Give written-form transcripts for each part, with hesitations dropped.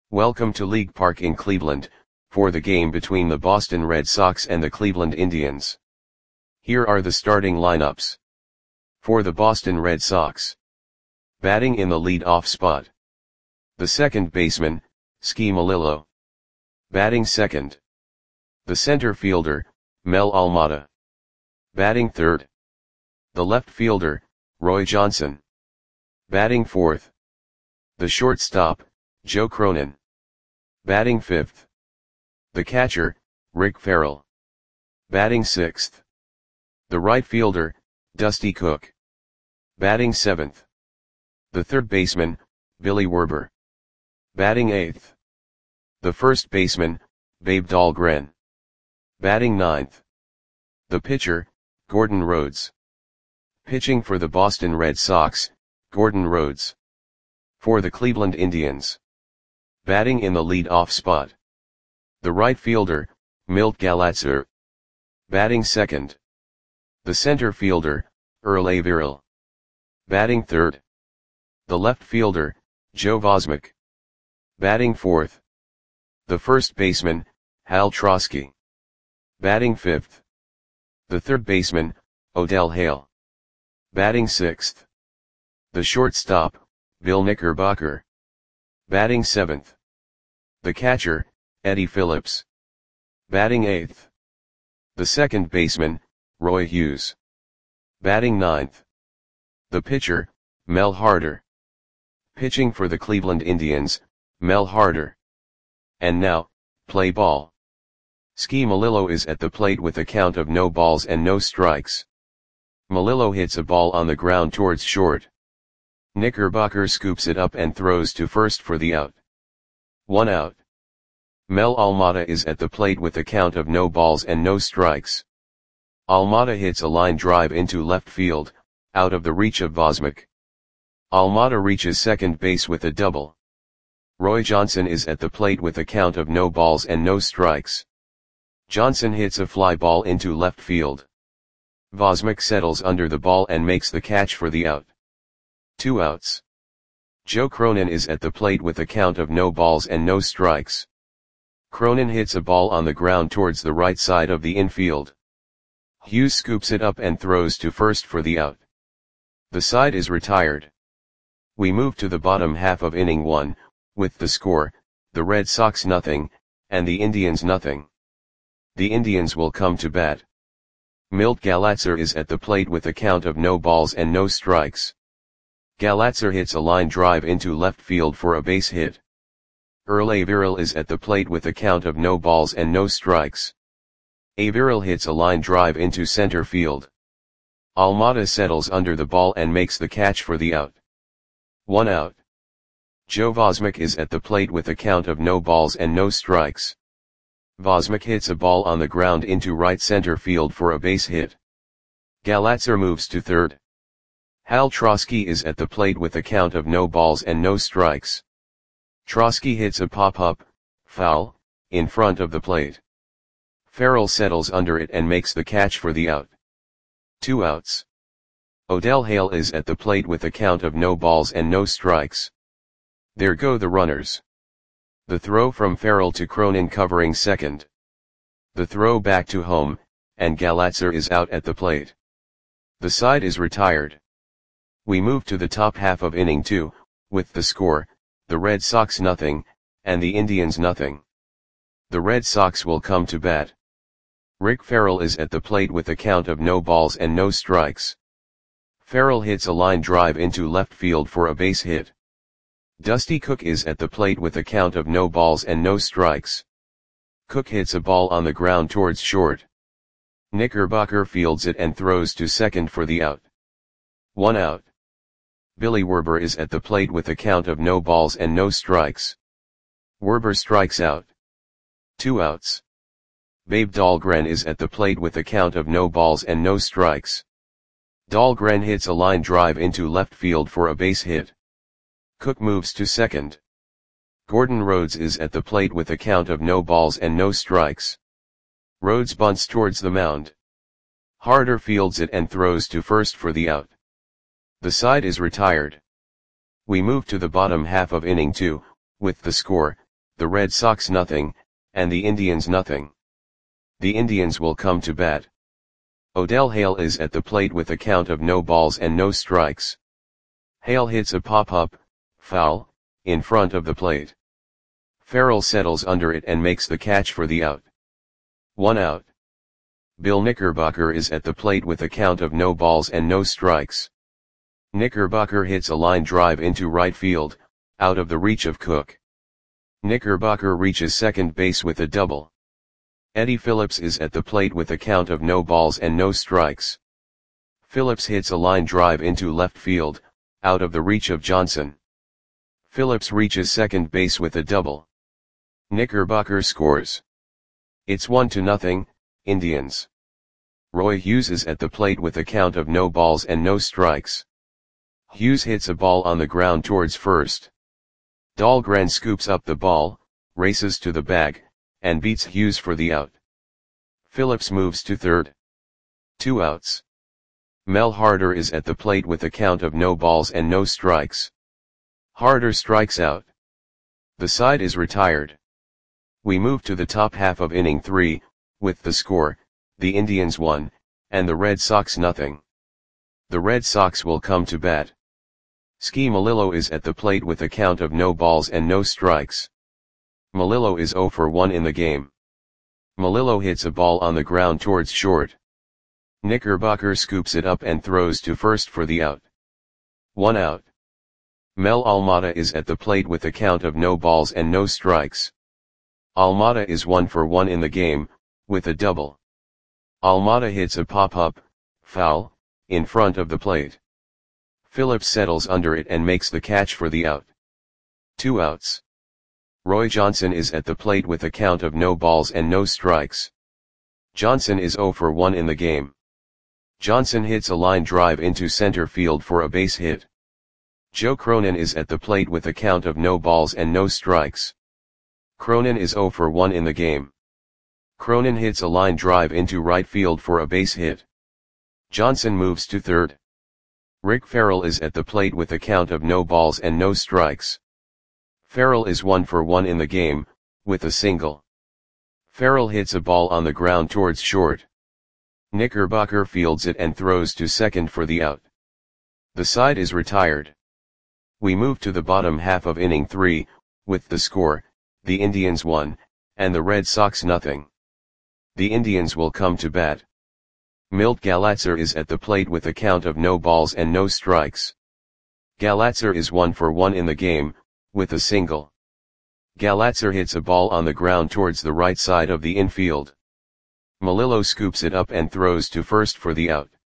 Welcome to League Park in Cleveland, for the game between the Boston Red Sox and the Cleveland Indians. Here are the starting lineups. For the Boston Red Sox. Batting in the lead-off spot. The second baseman, Ski Melillo. Batting second. The center fielder, Mel Almada. Batting third. The left fielder, Roy Johnson. Batting fourth. The shortstop, Joe Cronin. Batting fifth. The catcher, Rick Ferrell. Batting sixth. The right fielder, Dusty Cook. Batting seventh. The third baseman, Billy Werber. Batting eighth. The first baseman, Babe Dahlgren. Batting ninth. The pitcher, Gordon Rhodes. Pitching for the Boston Red Sox, Gordon Rhodes. For the Cleveland Indians. Batting in the lead-off spot. The right fielder, Milt Galatzer. Batting second. The center fielder, Earl Averill. Batting third. The left fielder, Joe Vosmek. Batting fourth. The first baseman, Hal Trosky. Batting fifth. The third baseman, Odell Hale. Batting sixth. The shortstop, Bill Knickerbocker. Batting seventh. The catcher, Eddie Phillips. Batting eighth. The second baseman, Roy Hughes. Batting ninth. The pitcher, Mel Harder. Pitching for the Cleveland Indians, Mel Harder. And now, play ball. Ski Melillo is at the plate with a count of no balls and no strikes. Melillo hits a ball on the ground towards short. Knickerbocker scoops it up and throws to first for the out. 1 out. Mel Almada is at the plate with a count of no balls and no strikes. Almada hits a line drive into left field, out of the reach of Vosmek. Almada reaches second base with a double. Roy Johnson is at the plate with a count of no balls and no strikes. Johnson hits a fly ball into left field. Vosmek settles under the ball and makes the catch for the out. 2 outs. Joe Cronin is at the plate with a count of no balls and no strikes. Cronin hits a ball on the ground towards the right side of the infield. Hughes scoops it up and throws to first for the out. The side is retired. We move to the bottom half of inning 1, with the score, the Red Sox 0, and the Indians 0. The Indians will come to bat. Milt Galatzer is at the plate with a count of no balls and no strikes. Galatzer hits a line drive into left field for a base hit. Earl Averill is at the plate with a count of no balls and no strikes. Averill hits a line drive into center field. Almada settles under the ball and makes the catch for the out. 1 out. Joe Vosmek is at the plate with a count of no balls and no strikes. Vosmek hits a ball on the ground into right center field for a base hit. Galatzer moves to third. Hal Trosky is at the plate with a count of no balls and no strikes. Trosky hits a pop-up, foul, in front of the plate. Ferrell settles under it and makes the catch for the out. 2 outs. Odell Hale is at the plate with a count of no balls and no strikes. There go the runners. The throw from Ferrell to Cronin covering second. The throw back to home, and Galatzer is out at the plate. The side is retired. We move to the top half of inning 2, with the score, the Red Sox 0, and the Indians 0. The Red Sox will come to bat. Rick Ferrell is at the plate with a count of no balls and no strikes. Ferrell hits a line drive into left field for a base hit. Dusty Cook is at the plate with a count of no balls and no strikes. Cook hits a ball on the ground towards short. Knickerbocker fields it and throws to second for the out. 1 out. Billy Werber is at the plate with a count of no balls and no strikes. Werber strikes out. 2 outs. Babe Dahlgren is at the plate with a count of no balls and no strikes. Dahlgren hits a line drive into left field for a base hit. Cook moves to second. Gordon Rhodes is at the plate with a count of no balls and no strikes. Rhodes bunts towards the mound. Harder fields it and throws to first for the out. The side is retired. We move to the bottom half of inning 2, with the score, the Red Sox nothing, and the Indians nothing. The Indians will come to bat. Odell Hale is at the plate with a count of no balls and no strikes. Hale hits a pop-up, foul, in front of the plate. Farrell settles under it and makes the catch for the out. 1 out. Bill Knickerbocker is at the plate with a count of no balls and no strikes. Knickerbocker hits a line drive into right field, out of the reach of Cook. Knickerbocker reaches second base with a double. Eddie Phillips is at the plate with a count of no balls and no strikes. Phillips hits a line drive into left field, out of the reach of Johnson. Phillips reaches second base with a double. Knickerbocker scores. It's 1-0, Indians. Roy Hughes is at the plate with a count of no balls and no strikes. Hughes hits a ball on the ground towards first. Dahlgren scoops up the ball, races to the bag, and beats Hughes for the out. Phillips moves to third. 2 outs. Mel Harder is at the plate with a count of no balls and no strikes. Harder strikes out. The side is retired. We move to the top half of inning 3, with the score, the Indians 1, and the Red Sox nothing. The Red Sox will come to bat. Ski Melillo is at the plate with a count of no balls and no strikes. Melillo is 0 for 1 in the game. Melillo hits a ball on the ground towards short. Knickerbocker scoops it up and throws to first for the out. 1 out. Mel Almada is at the plate with a count of no balls and no strikes. Almada is 1 for 1 in the game, with a double. Almada hits a pop-up, foul, in front of the plate. Phillips settles under it and makes the catch for the out. 2 outs. Roy Johnson is at the plate with a count of no balls and no strikes. Johnson is 0 for 1 in the game. Johnson hits a line drive into center field for a base hit. Joe Cronin is at the plate with a count of no balls and no strikes. Cronin is 0 for 1 in the game. Cronin hits a line drive into right field for a base hit. Johnson moves to third. Rick Farrell is at the plate with a count of no balls and no strikes. Farrell is 1 for 1 in the game, with a single. Farrell hits a ball on the ground towards short. Knickerbocker fields it and throws to second for the out. The side is retired. We move to the bottom half of inning 3, with the score, the Indians 1, and the Red Sox nothing. The Indians will come to bat. Milt Galatzer is at the plate with a count of no balls and no strikes. Galatzer is 1 for 1 in the game, with a single. Galatzer hits a ball on the ground towards the right side of the infield. Melillo scoops it up and throws to first for the out.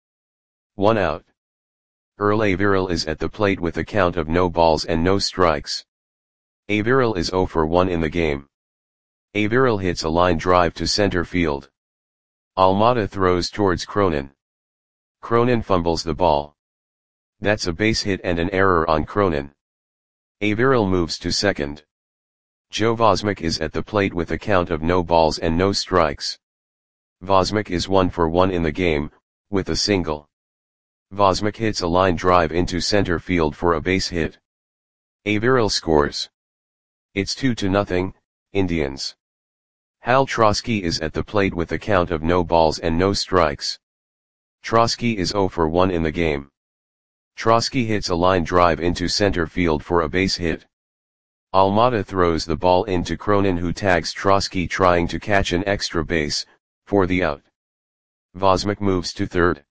1 out. Earl Averill is at the plate with a count of no balls and no strikes. Averill is 0 for 1 in the game. Averill hits a line drive to center field. Almada throws towards Cronin. Cronin fumbles the ball. That's a base hit and an error on Cronin. Averill moves to second. Joe Vosmick is at the plate with a count of no balls and no strikes. Vosmick is 1 for 1 in the game, with a single. Vosmick hits a line drive into center field for a base hit. Averill scores. It's 2-0, Indians. Hal Trosky is at the plate with a count of no balls and no strikes. Trosky is 0 for 1 in the game. Trosky hits a line drive into center field for a base hit. Almada throws the ball into Cronin, who tags Trosky trying to catch an extra base, for the out. Vosmick moves to third.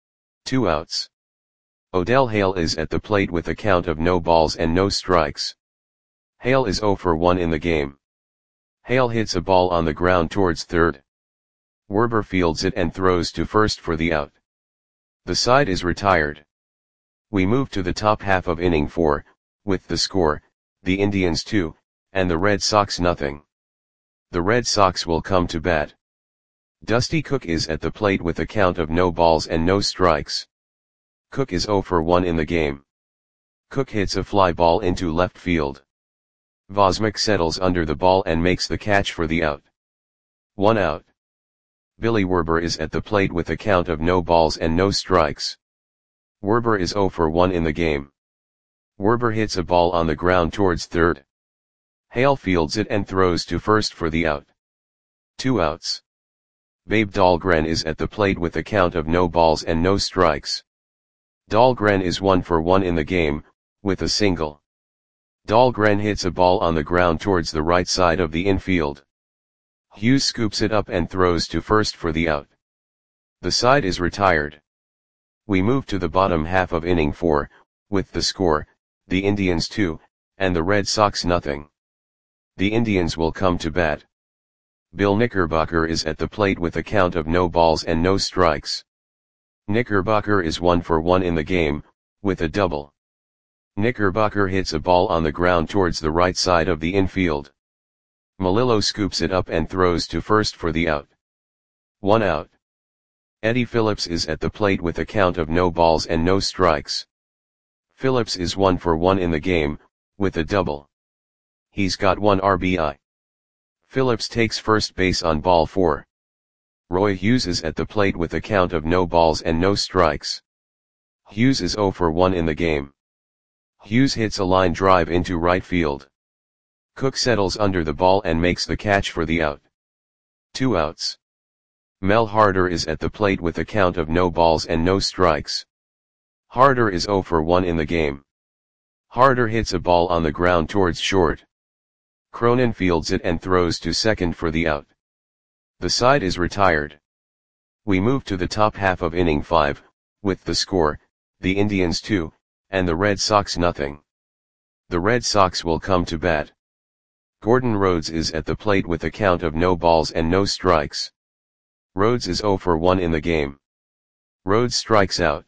2 outs. Odell Hale is at the plate with a count of no balls and no strikes. Hale is 0 for 1 in the game. Hale hits a ball on the ground towards third. Werber fields it and throws to first for the out. The side is retired. We move to the top half of inning 4, with the score, the Indians 2, and the Red Sox nothing. The Red Sox will come to bat. Dusty Cook is at the plate with a count of no balls and no strikes. Cook is 0 for 1 in the game. Cook hits a fly ball into left field. Vosmick settles under the ball and makes the catch for the out. 1 out. Billy Werber is at the plate with a count of no balls and no strikes. Werber is 0 for 1 in the game. Werber hits a ball on the ground towards third. Hale fields it and throws to first for the out. 2 outs. Babe Dahlgren is at the plate with a count of no balls and no strikes. Dahlgren is 1 for 1 in the game, with a single. Dahlgren hits a ball on the ground towards the right side of the infield. Hughes scoops it up and throws to first for the out. The side is retired. We move to the bottom half of inning 4, with the score, the Indians 2, and the Red Sox nothing. The Indians will come to bat. Bill Knickerbocker is at the plate with a count of no balls and no strikes. Knickerbocker is 1 for 1 in the game, with a double. Knickerbocker hits a ball on the ground towards the right side of the infield. Melillo scoops it up and throws to first for the out. 1 out. Eddie Phillips is at the plate with a count of no balls and no strikes. Phillips is 1 for 1 in the game, with a double. He's got 1 RBI. Phillips takes first base on ball 4. Roy Hughes is at the plate with a count of no balls and no strikes. Hughes is 0 for 1 in the game. Hughes hits a line drive into right field. Cook settles under the ball and makes the catch for the out. 2 outs. Mel Harder is at the plate with a count of no balls and no strikes. Harder is 0 for 1 in the game. Harder hits a ball on the ground towards short. Cronin fields it and throws to second for the out. The side is retired. We move to the top half of inning 5, with the score, the Indians 2, and the Red Sox nothing. The Red Sox will come to bat. Gordon Rhodes is at the plate with a count of no balls and no strikes. Rhodes is 0 for 1 in the game. Rhodes strikes out.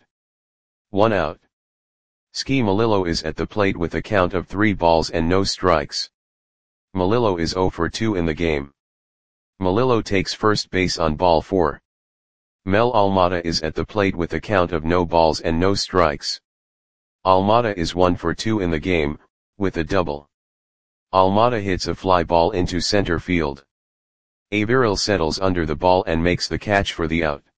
1 out. Ski Melillo is at the plate with a count of 3 balls and no strikes. Melillo is 0 for 2 in the game. Melillo takes first base on ball 4. Mel Almada is at the plate with a count of no balls and no strikes. Almada is 1 for 2 in the game, with a double. Almada hits a fly ball into center field. Averill settles under the ball and makes the catch for the out.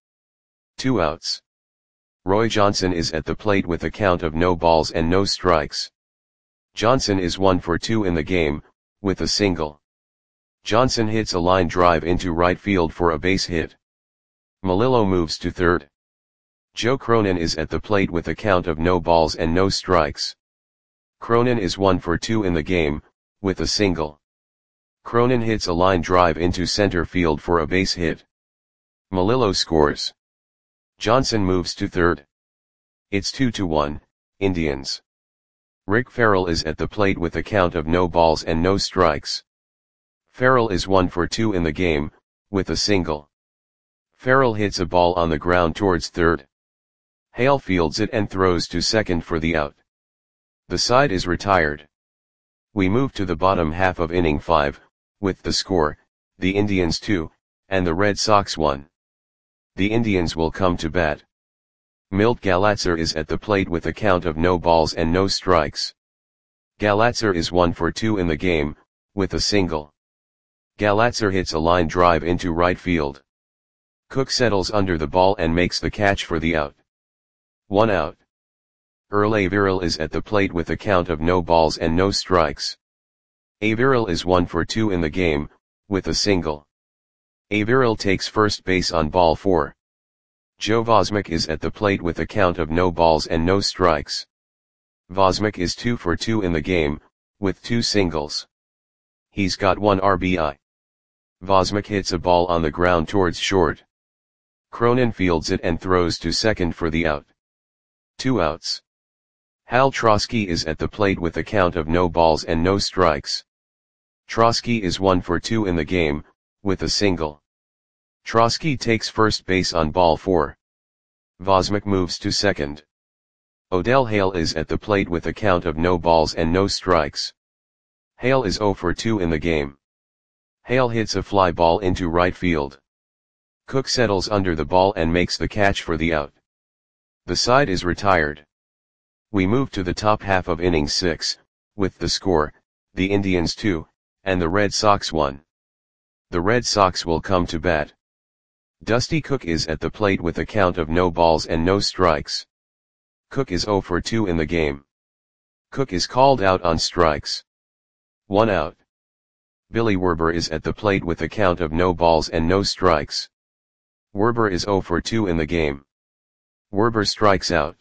2 outs. Roy Johnson is at the plate with a count of no balls and no strikes. Johnson is 1 for 2 in the game, with a single. Johnson hits a line drive into right field for a base hit. Melillo moves to third. Joe Cronin is at the plate with a count of no balls and no strikes. Cronin is 1 for 2 in the game, with a single. Cronin hits a line drive into center field for a base hit. Melillo scores. Johnson moves to third. It's 2-1, Indians. Rick Farrell is at the plate with a count of no balls and no strikes. Farrell is 1 for 2 in the game, with a single. Farrell hits a ball on the ground towards third. Hale fields it and throws to second for the out. The side is retired. We move to the bottom half of inning 5, with the score, the Indians 2, and the Red Sox 1. The Indians will come to bat. Milt Galatzer is at the plate with a count of no balls and no strikes. Galatzer is 1 for 2 in the game, with a single. Galatzer hits a line drive into right field. Cook settles under the ball and makes the catch for the out. 1 out. Earl Averill is at the plate with a count of no balls and no strikes. Averill is 1 for 2 in the game, with a single. Averill takes first base on ball 4. Joe Vosmick is at the plate with a count of no balls and no strikes. Vosmick is 2 for 2 in the game, with 2 singles. He's got 1 RBI. Vosmick hits a ball on the ground towards short. Cronin fields it and throws to second for the out. 2 outs. Hal Trosky is at the plate with a count of no balls and no strikes. Trosky is 1 for 2 in the game, with a single. Trosky takes first base on ball 4. Vosmick moves to second. Odell Hale is at the plate with a count of no balls and no strikes. Hale is 0 for 2 in the game. Hale hits a fly ball into right field. Cook settles under the ball and makes the catch for the out. The side is retired. We move to the top half of inning 6, with the score, the Indians 2, and the Red Sox 1. The Red Sox will come to bat. Dusty Cook is at the plate with a count of no balls and no strikes. Cook is 0 for 2 in the game. Cook is called out on strikes. 1 out. Billy Werber is at the plate with a count of no balls and no strikes. Werber is 0 for 2 in the game. Werber strikes out.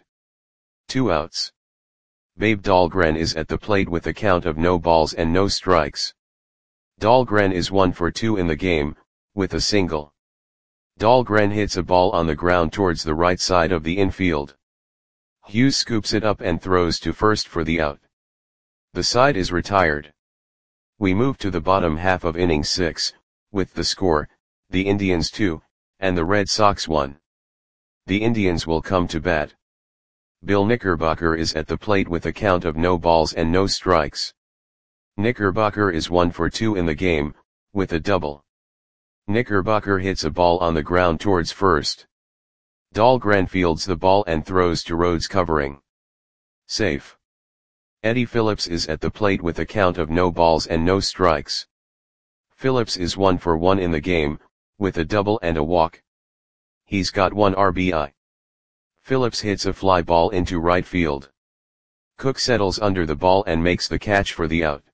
2 outs. Babe Dahlgren is at the plate with a count of no balls and no strikes. Dahlgren is 1 for 2 in the game, with a single. Dahlgren hits a ball on the ground towards the right side of the infield. Hughes scoops it up and throws to first for the out. The side is retired. We move to the bottom half of inning 6, with the score, the Indians 2, and the Red Sox 1. The Indians will come to bat. Bill Knickerbocker is at the plate with a count of no balls and no strikes. Knickerbocker is 1 for 2 in the game, with a double. Knickerbocker hits a ball on the ground towards first. Dahlgren fields the ball and throws to Rhodes covering. Safe. Eddie Phillips is at the plate with a count of no balls and no strikes. Phillips is 1 for 1 in the game, with a double and a walk. He's got 1 RBI. Phillips hits a fly ball into right field. Cook settles under the ball and makes the catch for the out.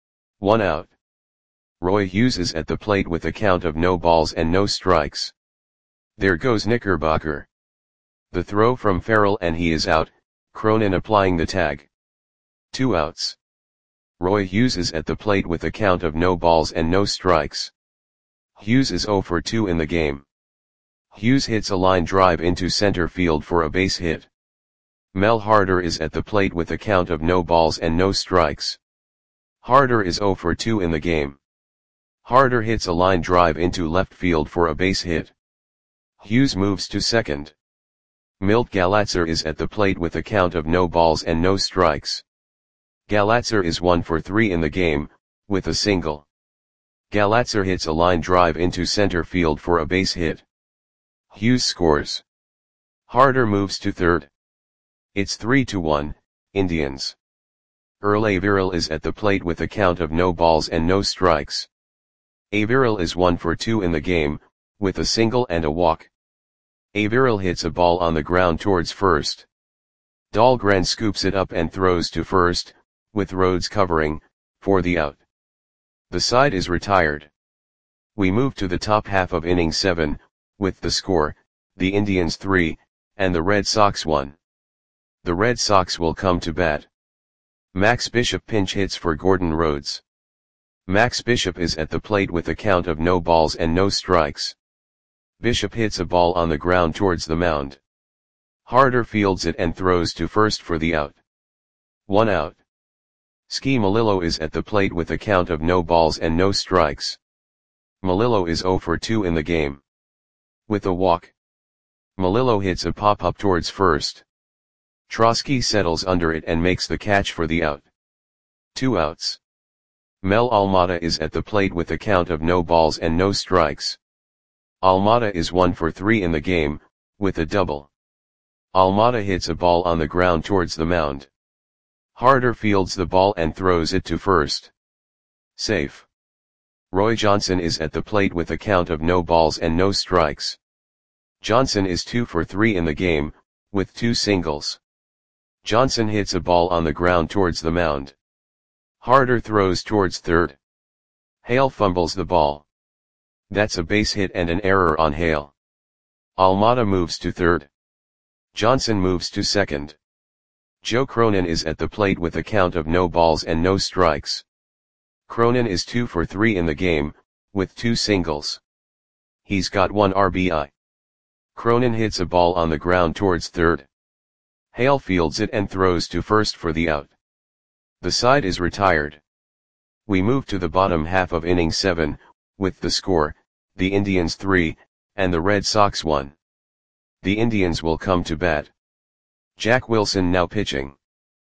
1 out. Roy Hughes is at the plate with a count of no balls and no strikes. There goes Knickerbocker. The throw from Farrell and he is out, Cronin applying the tag. 2 outs. Roy Hughes is at the plate with a count of no balls and no strikes. Hughes is 0 for 2 in the game. Hughes hits a line drive into center field for a base hit. Mel Harder is at the plate with a count of no balls and no strikes. Harder is 0 for 2 in the game. Harder hits a line drive into left field for a base hit. Hughes moves to second. Milt Galatzer is at the plate with a count of no balls and no strikes. Galatzer is 1 for 3 in the game, with a single. Galatzer hits a line drive into center field for a base hit. Hughes scores. Harder moves to third. It's 3-1, Indians. Earl Averill is at the plate with a count of no balls and no strikes. Averill is 1 for 2 in the game, with a single and a walk. Averill hits a ball on the ground towards first. Dahlgren scoops it up and throws to first, with Rhodes covering, for the out. The side is retired. We move to the top half of inning 7, with the score, the Indians 3, and the Red Sox 1. The Red Sox will come to bat. Max Bishop pinch hits for Gordon Rhodes. Max Bishop is at the plate with a count of no balls and no strikes. Bishop hits a ball on the ground towards the mound. Harder fields it and throws to first for the out. 1 out. Ski Melillo is at the plate with a count of no balls and no strikes. Melillo is 0 for 2 in the game. With a walk. Melillo hits a pop-up towards first. Trotsky settles under it and makes the catch for the out. 2 outs. Mel Almada is at the plate with a count of no balls and no strikes. Almada is 1 for 3 in the game, with a double. Almada hits a ball on the ground towards the mound. Harder fields the ball and throws it to first. Safe. Roy Johnson is at the plate with a count of no balls and no strikes. Johnson is 2 for 3 in the game, with 2 singles. Johnson hits a ball on the ground towards the mound. Harder throws towards third. Hale fumbles the ball. That's a base hit and an error on Hale. Almada moves to third. Johnson moves to second. Joe Cronin is at the plate with a count of no balls and no strikes. Cronin is 2 for 3 in the game, with 2 singles. He's got 1 RBI. Cronin hits a ball on the ground towards third. Hale fields it and throws to first for the out. The side is retired. We move to the bottom half of inning 7, with the score, the Indians 3, and the Red Sox 1. The Indians will come to bat. Jack Wilson now pitching.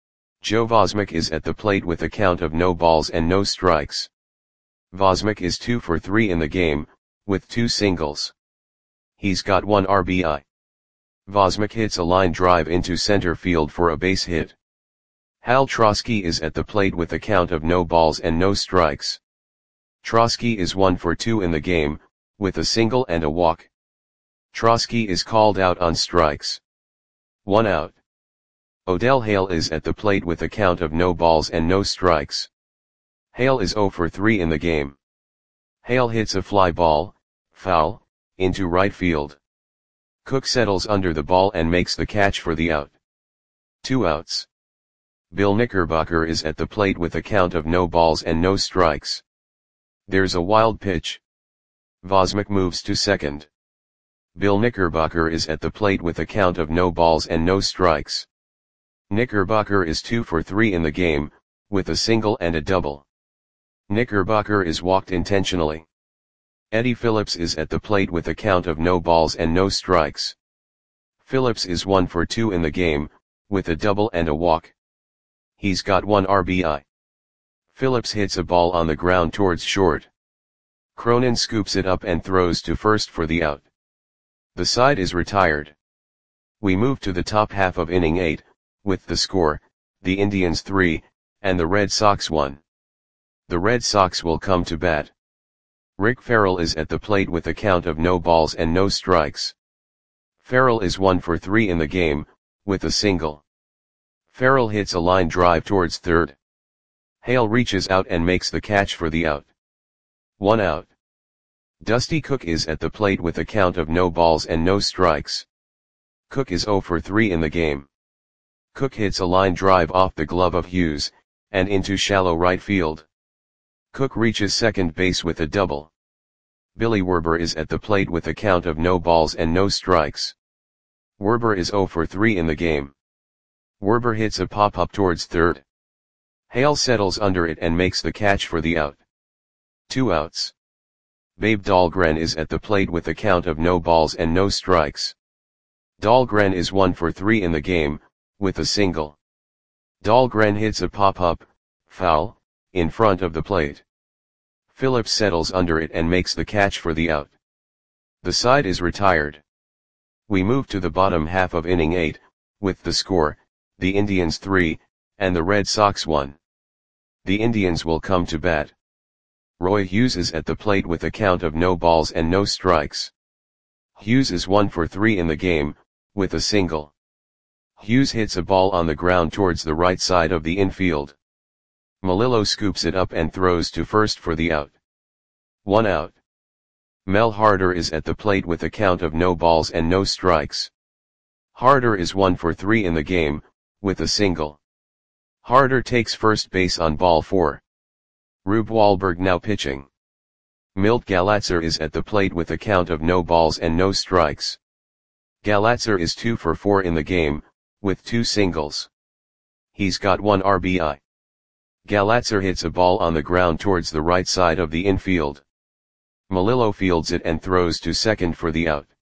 Joe Vosmick is at the plate with a count of no balls and no strikes. Vosmick is 2 for 3 in the game, with 2 singles. He's got 1 RBI. Vosmick hits a line drive into center field for a base hit. Hal Trotsky is at the plate with a count of no balls and no strikes. Trotsky is 1 for 2 in the game, with a single and a walk. Trotsky is called out on strikes. 1 out. Odell Hale is at the plate with a count of no balls and no strikes. Hale is 0 for 3 in the game. Hale hits a fly ball, foul, into right field. Cook settles under the ball and makes the catch for the out. 2 outs. Bill Knickerbocker is at the plate with a count of no balls and no strikes. There's a wild pitch. Vosmic moves to second. Bill Knickerbocker is at the plate with a count of no balls and no strikes. Knickerbocker is 2 for 3 in the game, with a single and a double. Knickerbocker is walked intentionally. Eddie Phillips is at the plate with a count of no balls and no strikes. Phillips is 1 for 2 in the game, with a double and a walk. He's got 1 RBI. Phillips hits a ball on the ground towards short. Cronin scoops it up and throws to first for the out. The side is retired. We move to the top half of inning 8, with the score, the Indians 3, and the Red Sox 1. The Red Sox will come to bat. Rick Farrell is at the plate with a count of no balls and no strikes. Farrell is 1 for 3 in the game, with a single. Farrell hits a line drive towards third. Hale reaches out and makes the catch for the out. 1 out. Dusty Cook is at the plate with a count of no balls and no strikes. Cook is 0 for 3 in the game. Cook hits a line drive off the glove of Hughes, and into shallow right field. Cook reaches second base with a double. Billy Werber is at the plate with a count of no balls and no strikes. Werber is 0 for 3 in the game. Werber hits a pop-up towards third. Hale settles under it and makes the catch for the out. 2 outs. Babe Dahlgren is at the plate with a count of no balls and no strikes. Dahlgren is 1 for 3 in the game, with a single. Dahlgren hits a pop-up, foul, in front of the plate. Phillips settles under it and makes the catch for the out. The side is retired. We move to the bottom half of inning 8, with the score, the Indians 3, and the Red Sox 1. The Indians will come to bat. Roy Hughes is at the plate with a count of no balls and no strikes. Hughes is 1 for 3 in the game, with a single. Hughes hits a ball on the ground towards the right side of the infield. Melillo scoops it up and throws to first for the out. 1 out. Mel Harder is at the plate with a count of no balls and no strikes. Harder is 1 for 3 in the game, with a single. Harder takes first base on ball 4. Rube Wahlberg now pitching. Milt Galatzer is at the plate with a count of no balls and no strikes. Galatzer is 2 for 4 in the game, with 2 singles. He's got 1 RBI. Galatzer hits a ball on the ground towards the right side of the infield. Melillo fields it and throws to second for the out.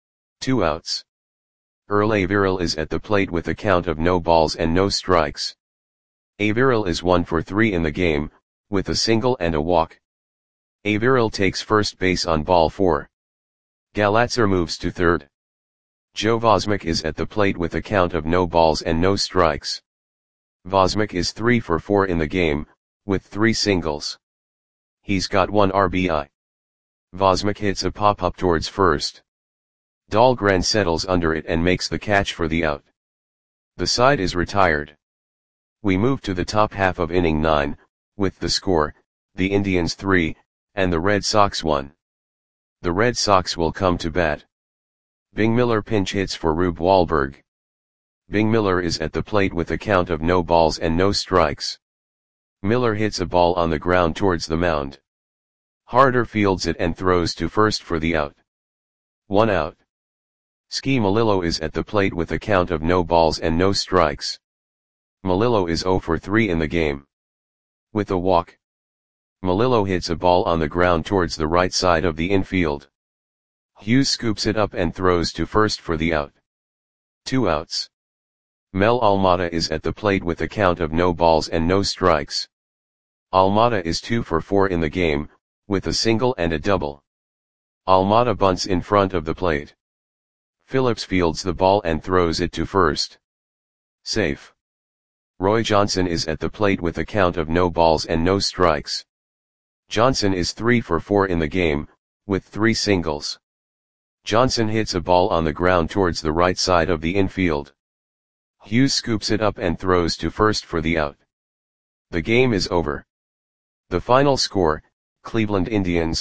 2 outs. Earl Averill is at the plate with a count of no balls and no strikes. Averill is 1 for 3 in the game, with a single and a walk. Averill takes first base on ball 4. Galatzer moves to third. Joe Vosmic is at the plate with a count of no balls and no strikes. Vosmic is 3 for 4 in the game, with 3 singles. He's got 1 RBI. Vosmic hits a pop-up towards first. Dahlgren settles under it and makes the catch for the out. The side is retired. We move to the top half of inning 9, with the score, the Indians 3, and the Red Sox 1. The Red Sox will come to bat. Bing Miller pinch hits for Rube Wahlberg. Bing Miller is at the plate with a count of no balls and no strikes. Miller hits a ball on the ground towards the mound. Harder fields it and throws to first for the out. 1 out. Ski Melillo is at the plate with a count of no balls and no strikes. Melillo is 0 for 3 in the game. With a walk. Melillo hits a ball on the ground towards the right side of the infield. Hughes scoops it up and throws to first for the out. 2 outs. Mel Almada is at the plate with a count of no balls and no strikes. Almada is 2 for 4 in the game, with a single and a double. Almada bunts in front of the plate. Phillips fields the ball and throws it to first. Safe. Roy Johnson is at the plate with a count of no balls and no strikes. Johnson is 3 for 4 in the game, with 3 singles. Johnson hits a ball on the ground towards the right side of the infield. Hughes scoops it up and throws to first for the out. The game is over. The final score, Cleveland Indians,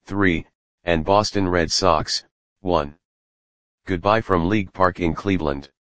3, and Boston Red Sox, 1. Goodbye from League Park in Cleveland.